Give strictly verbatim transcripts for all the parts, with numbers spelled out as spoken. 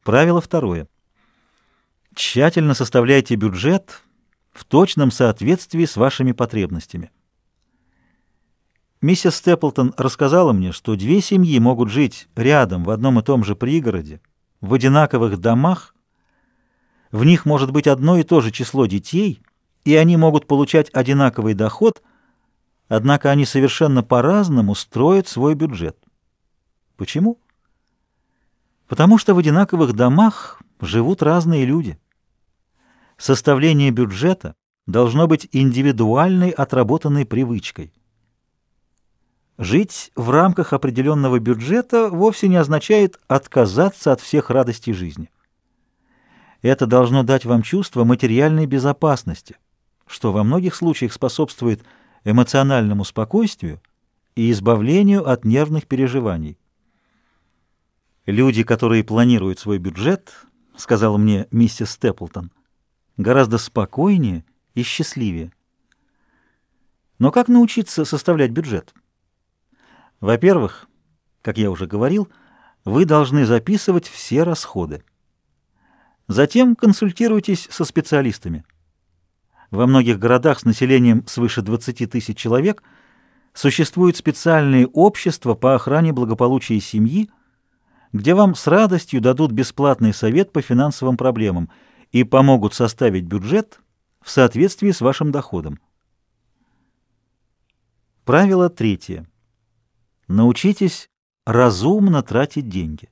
Правило второе. Тщательно составляйте бюджет в точном соответствии с вашими потребностями. Миссис Степлтон рассказала мне, что две семьи могут жить рядом в одном и том же пригороде, в одинаковых домах, в них может быть одно и то же число детей, и они могут получать одинаковый доход, однако они совершенно по-разному строят свой бюджет. Почему? Потому что в одинаковых домах живут разные люди. Составление бюджета должно быть индивидуальной отработанной привычкой. Жить в рамках определенного бюджета вовсе не означает отказаться от всех радостей жизни. Это должно дать вам чувство материальной безопасности, что во многих случаях способствует эмоциональному спокойствию и избавлению от нервных переживаний. Люди, которые планируют свой бюджет, сказала мне миссис Степлтон, гораздо спокойнее и счастливее. Но как научиться составлять бюджет? Во-первых, как я уже говорил, вы должны записывать все расходы. Затем консультируйтесь со специалистами. Во многих городах с населением свыше двадцати тысяч человек существуют специальные общества по охране благополучия семьи, где вам с радостью дадут бесплатный совет по финансовым проблемам и помогут составить бюджет в соответствии с вашим доходом. Правило третье. Научитесь разумно тратить деньги.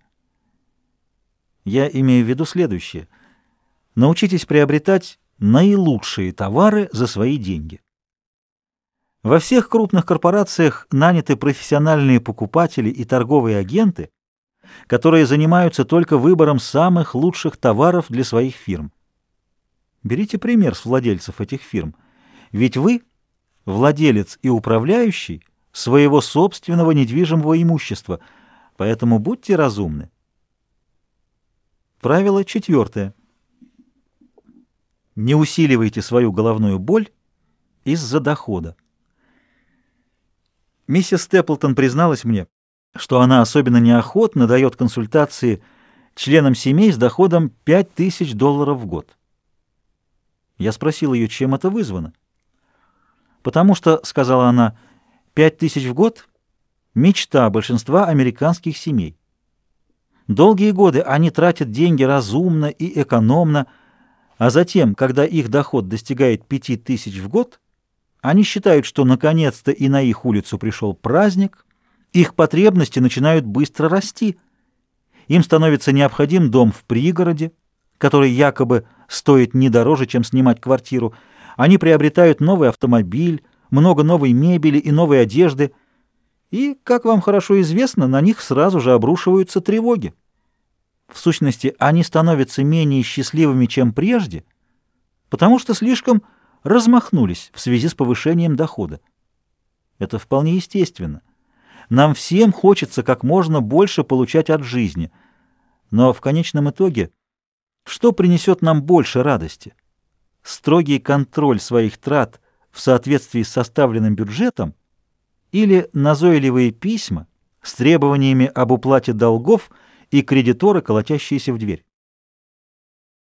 Я имею в виду следующее. Научитесь приобретать наилучшие товары за свои деньги. Во всех крупных корпорациях наняты профессиональные покупатели и торговые агенты, которые занимаются только выбором самых лучших товаров для своих фирм. Берите пример с владельцев этих фирм, ведь вы владелец и управляющий своего собственного недвижимого имущества, поэтому будьте разумны. Правило четвертое. Не усиливайте свою головную боль из-за дохода. Миссис Степлтон призналась мне, что она особенно неохотно дает консультации членам семей с доходом пять тысяч долларов в год. Я спросил ее, чем это вызвано. «Потому что, — сказала она, — пять тысяч в год — мечта большинства американских семей. Долгие годы они тратят деньги разумно и экономно, а затем, когда их доход достигает пяти тысяч в год, они считают, что наконец-то и на их улицу пришел праздник, их потребности начинают быстро расти. Им становится необходим дом в пригороде, который якобы стоит не дороже, чем снимать квартиру. Они приобретают новый автомобиль, много новой мебели и новой одежды, и, как вам хорошо известно, на них сразу же обрушиваются тревоги. В сущности, они становятся менее счастливыми, чем прежде, потому что слишком размахнулись в связи с повышением дохода. Это вполне естественно. Нам всем хочется как можно больше получать от жизни, но в конечном итоге что принесет нам больше радости? Строгий контроль своих трат в соответствии с составленным бюджетом или назойливые письма с требованиями об уплате долгов и кредиторы, колотящиеся в дверь?